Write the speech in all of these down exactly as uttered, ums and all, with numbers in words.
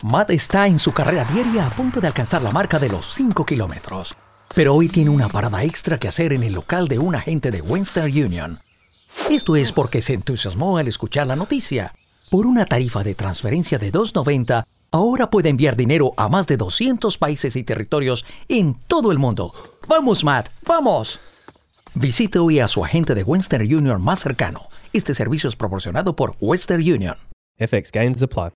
Matt está en su carrera diaria a punto de alcanzar la marca de los cinco kilómetros. Pero hoy tiene una parada extra que hacer en el local de un agente de Western Union. Esto es porque se entusiasmó al escuchar la noticia. Por una tarifa de transferencia de dos noventa, ahora puede enviar dinero a más de doscientos países y territorios en todo el mundo. ¡Vamos, Matt! ¡Vamos! Visite hoy a su agente de Western Union más cercano. Este servicio es proporcionado por Western Union. F X gains apply.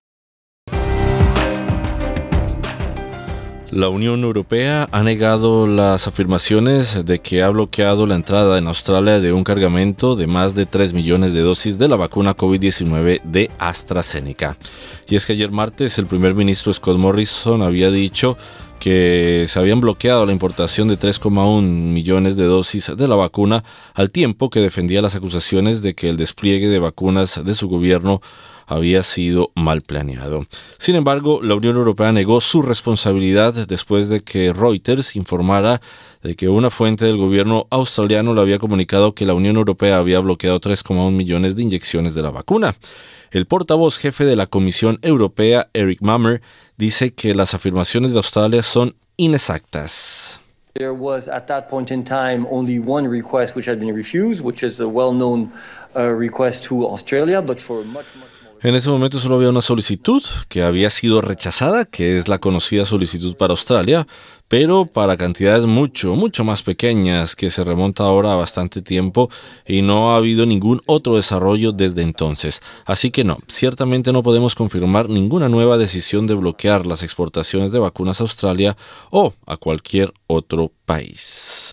La Unión Europea ha negado las afirmaciones de que ha bloqueado la entrada en Australia de un cargamento de más de tres millones de dosis de la vacuna covid diecinueve de AstraZeneca. Y es que ayer martes el primer ministro Scott Morrison había dicho que se habían bloqueado la importación de tres coma uno millones de dosis de la vacuna, al tiempo que defendía las acusaciones de que el despliegue de vacunas de su gobierno había sido mal planeado. Sin embargo, la Unión Europea negó su responsabilidad después de que Reuters informara de que una fuente del gobierno australiano le había comunicado que la Unión Europea había bloqueado tres coma uno millones de inyecciones de la vacuna. El portavoz jefe de la Comisión Europea, Eric Mamer, dice que las afirmaciones de Australia son inexactas. There was at that point in time only one request which had been refused, which is a well-known uh, request to Australia, but for much, much En ese momento solo había una solicitud que había sido rechazada, que es la conocida solicitud para Australia, pero para cantidades mucho, mucho más pequeñas, que se remonta ahora a bastante tiempo y no ha habido ningún otro desarrollo desde entonces. Así que no, ciertamente no podemos confirmar ninguna nueva decisión de bloquear las exportaciones de vacunas a Australia o a cualquier otro país.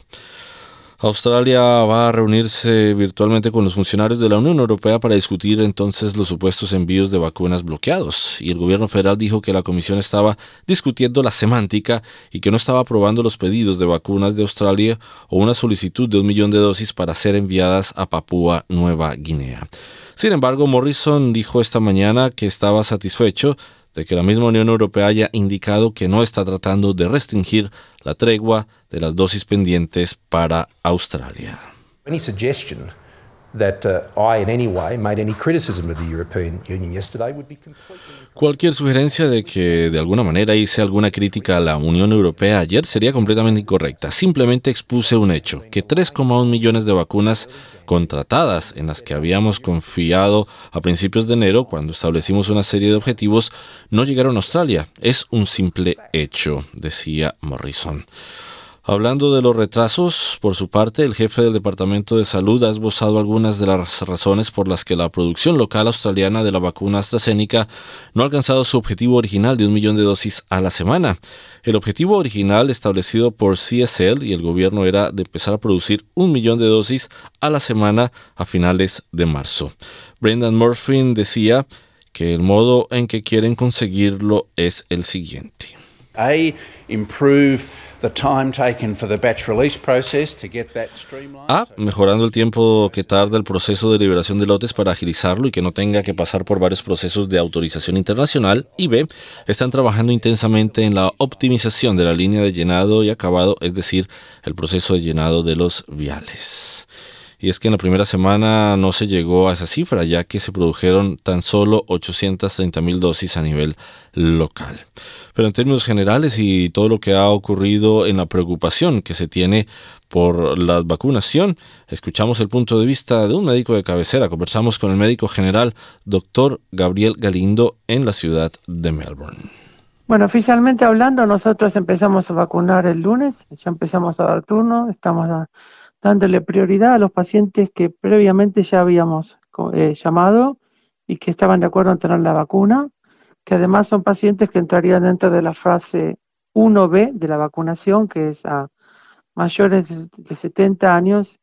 Australia va a reunirse virtualmente con los funcionarios de la Unión Europea para discutir entonces los supuestos envíos de vacunas bloqueados. Y el gobierno federal dijo que la comisión estaba discutiendo la semántica y que no estaba aprobando los pedidos de vacunas de Australia o una solicitud de un millón de dosis para ser enviadas a Papúa Nueva Guinea. Sin embargo, Morrison dijo esta mañana que estaba satisfecho de que la misma Unión Europea haya indicado que no está tratando de restringir la tregua de las dosis pendientes para Australia. Any suggestion that uh, I in any way made any criticism of the European Union yesterday would be completely... Cualquier sugerencia de que de alguna manera hice alguna crítica a la Unión Europea ayer sería completamente incorrecta. Simplemente expuse un hecho, que tres coma uno millones de vacunas contratadas en las que habíamos confiado a principios de enero, cuando establecimos una serie de objetivos, no llegaron a Australia. Es un simple hecho, decía Morrison. Hablando de los retrasos, por su parte, el jefe del Departamento de Salud ha esbozado algunas de las razones por las que la producción local australiana de la vacuna AstraZeneca no ha alcanzado su objetivo original de un millón de dosis a la semana. El objetivo original establecido por C S L y el gobierno era de empezar a producir un millón de dosis a la semana a finales de marzo. Brendan Murphy decía que el modo en que quieren conseguirlo es el siguiente. A, improve the time taken for the batch release process to get that streamlined. A, mejorando el tiempo que tarda el proceso de liberación de lotes para agilizarlo y que no tenga que pasar por varios procesos de autorización internacional. Y B, están trabajando intensamente en la optimización de la línea de llenado y acabado, es decir, el proceso de llenado de los viales. Y es que en la primera semana no se llegó a esa cifra, ya que se produjeron tan solo ochocientas treinta mil dosis a nivel local. Pero en términos generales y todo lo que ha ocurrido en la preocupación que se tiene por la vacunación, escuchamos el punto de vista de un médico de cabecera. Conversamos con el médico general, doctor Gabriel Galindo, en la ciudad de Melbourne. Bueno, oficialmente hablando, nosotros empezamos a vacunar el lunes, ya empezamos a dar turno, estamos a dándole prioridad a los pacientes que previamente ya habíamos eh, llamado y que estaban de acuerdo en tener la vacuna, que además son pacientes que entrarían dentro de la fase uno B de la vacunación, que es a mayores de, de setenta años,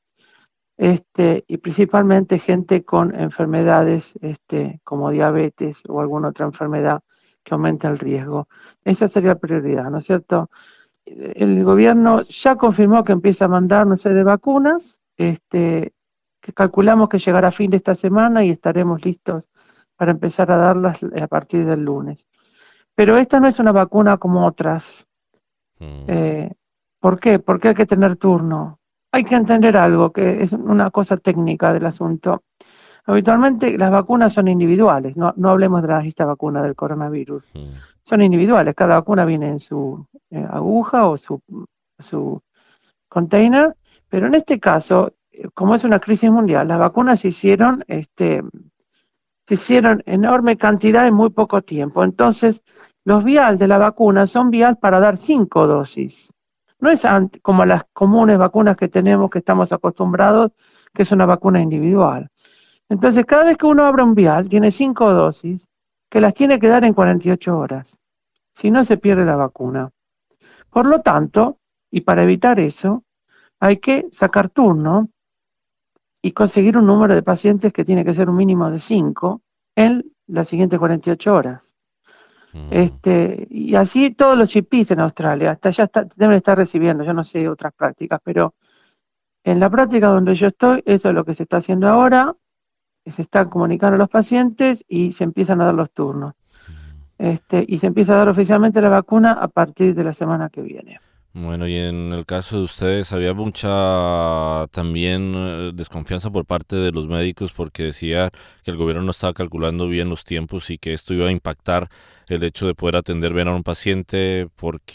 este, y principalmente gente con enfermedades este, como diabetes o alguna otra enfermedad que aumenta el riesgo. Esa sería la prioridad, ¿no es cierto? El gobierno ya confirmó que empieza a mandar una serie de vacunas, este, que calculamos que llegará a fin de esta semana y estaremos listos para empezar a darlas a partir del lunes. Pero esta no es una vacuna como otras. Mm. Eh, ¿Por qué? Porque hay que tener turno. Hay que entender algo, que es una cosa técnica del asunto. Habitualmente las vacunas son individuales, no, no hablemos de la, esta vacuna del coronavirus. Mm. son individuales, cada vacuna viene en su eh, aguja o su, su container, pero en este caso, como es una crisis mundial, las vacunas se hicieron, este, se hicieron enorme cantidad en muy poco tiempo. Entonces, los vial de la vacuna son vial para dar cinco dosis. No es como las comunes vacunas que tenemos, que estamos acostumbrados, que es una vacuna individual. Entonces, cada vez que uno abre un vial, tiene cinco dosis, que las tiene que dar en cuarenta y ocho horas. Si no, se pierde la vacuna. Por lo tanto, y para evitar eso, hay que sacar turno y conseguir un número de pacientes que tiene que ser un mínimo de cinco en las siguientes cuarenta y ocho horas. Mm. Este, y así todos los G Ps en Australia, hasta ya está, deben estar recibiendo, yo no sé otras prácticas, pero en la práctica donde yo estoy, eso es lo que se está haciendo ahora, se están comunicando a los pacientes y se empiezan a dar los turnos. Este, y se empieza a dar oficialmente la vacuna a partir de la semana que viene. Bueno, y en el caso de ustedes, había mucha también eh, desconfianza por parte de los médicos porque decía que el gobierno no estaba calculando bien los tiempos y que esto iba a impactar el hecho de poder atender bien a un paciente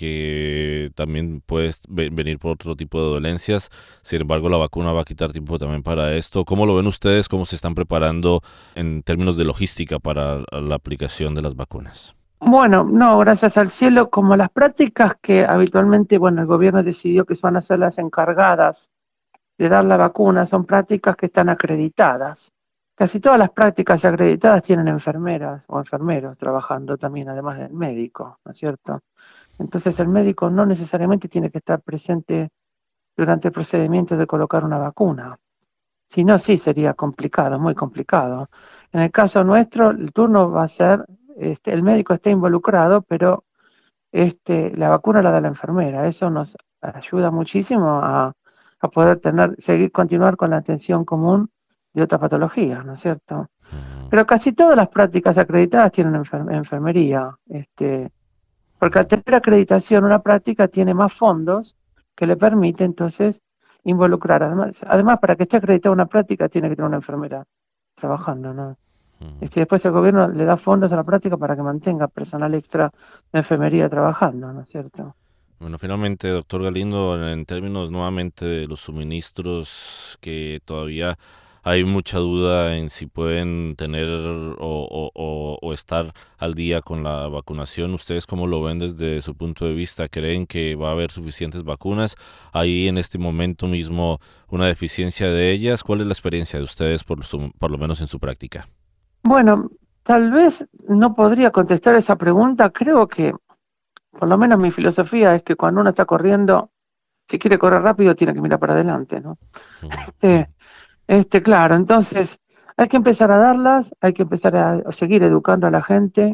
porque también puede venir por otro tipo de dolencias. Sin embargo, la vacuna va a quitar tiempo también para esto. ¿Cómo lo ven ustedes? ¿Cómo se están preparando en términos de logística para la aplicación de las vacunas? Bueno, no, gracias al cielo, como las prácticas que habitualmente, bueno, el gobierno decidió que van a ser las encargadas de dar la vacuna, son prácticas que están acreditadas. Casi todas las prácticas acreditadas tienen enfermeras o enfermeros trabajando también, además del médico, ¿no es cierto? Entonces el médico no necesariamente tiene que estar presente durante el procedimiento de colocar una vacuna. Si no, sí sería complicado, muy complicado. En el caso nuestro, el turno va a ser... Este, el médico está involucrado, pero este, la vacuna la da la enfermera. Eso nos ayuda muchísimo a, a poder tener, seguir, continuar con la atención común de otras patologías, ¿no es cierto? Pero casi todas las prácticas acreditadas tienen enfer- enfermería, este, porque al tener acreditación una práctica tiene más fondos que le permite entonces involucrar. Además, además para que esté acreditada una práctica tiene que tener una enfermera trabajando, ¿no? Este, después el gobierno le da fondos a la práctica para que mantenga personal extra de enfermería trabajando, ¿no es cierto? Bueno, finalmente, doctor Galindo, en términos nuevamente de los suministros, que todavía hay mucha duda en si pueden tener o, o, o, o estar al día con la vacunación. ¿Ustedes cómo lo ven desde su punto de vista? ¿Creen que va a haber suficientes vacunas? ¿Hay en este momento mismo una deficiencia de ellas? ¿Cuál es la experiencia de ustedes, por, su, por lo menos en su práctica? Bueno, tal vez no podría contestar esa pregunta. Creo que, por lo menos mi filosofía es que cuando uno está corriendo, si quiere correr rápido, tiene que mirar para adelante, ¿no? Este, este, claro, entonces hay que empezar a darlas, hay que empezar a, a seguir educando a la gente.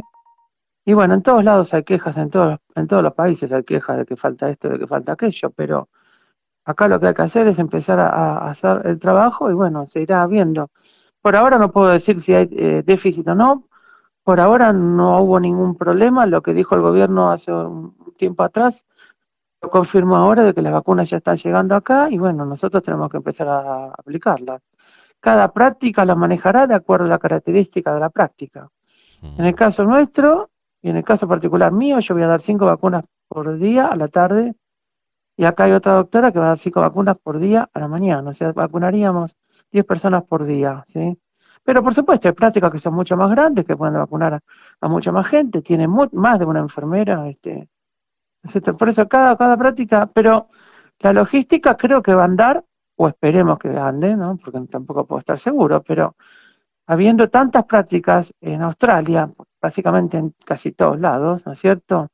Y bueno, en todos lados hay quejas, en todos, en todos los países hay quejas de que falta esto, de que falta aquello, pero acá lo que hay que hacer es empezar a, a hacer el trabajo y bueno, se irá viendo. Por ahora no puedo decir si hay eh, déficit o no. Por ahora no hubo ningún problema. Lo que dijo el gobierno hace un tiempo atrás lo confirmó ahora de que las vacunas ya están llegando acá y bueno, nosotros tenemos que empezar a aplicarlas. Cada práctica la manejará de acuerdo a la característica de la práctica. En el caso nuestro y en el caso particular mío, yo voy a dar cinco vacunas por día a la tarde y acá hay otra doctora que va a dar cinco vacunas por día a la mañana. O sea, vacunaríamos diez personas por día, ¿sí? Pero por supuesto hay prácticas que son mucho más grandes, que pueden vacunar a, a mucha más gente, tienen mu- más de una enfermera, este, etcétera. Por eso cada, cada práctica, pero la logística creo que va a andar, o esperemos que ande, ¿no? Porque tampoco puedo estar seguro, pero habiendo tantas prácticas en Australia, básicamente en casi todos lados, ¿no es cierto?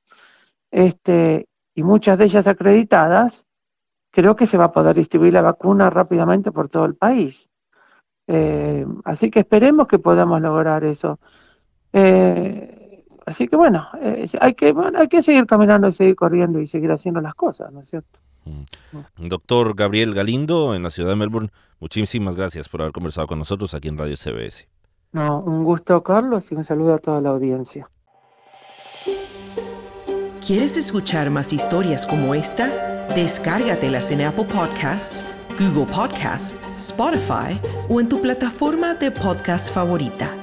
Este, y muchas de ellas acreditadas, creo que se va a poder distribuir la vacuna rápidamente por todo el país. Eh, así que esperemos que podamos lograr eso. Eh, así que bueno, eh, hay que bueno, hay que seguir caminando, seguir corriendo y seguir haciendo las cosas, ¿no es cierto? Mm. Doctor Gabriel Galindo, en la ciudad de Melbourne, muchísimas gracias por haber conversado con nosotros aquí en Radio C B S. No, un gusto, Carlos, y un saludo a toda la audiencia. ¿Quieres escuchar más historias como esta? Descárgatelas en Apple Podcasts, Google Podcasts, Spotify o en tu plataforma de podcast favorita.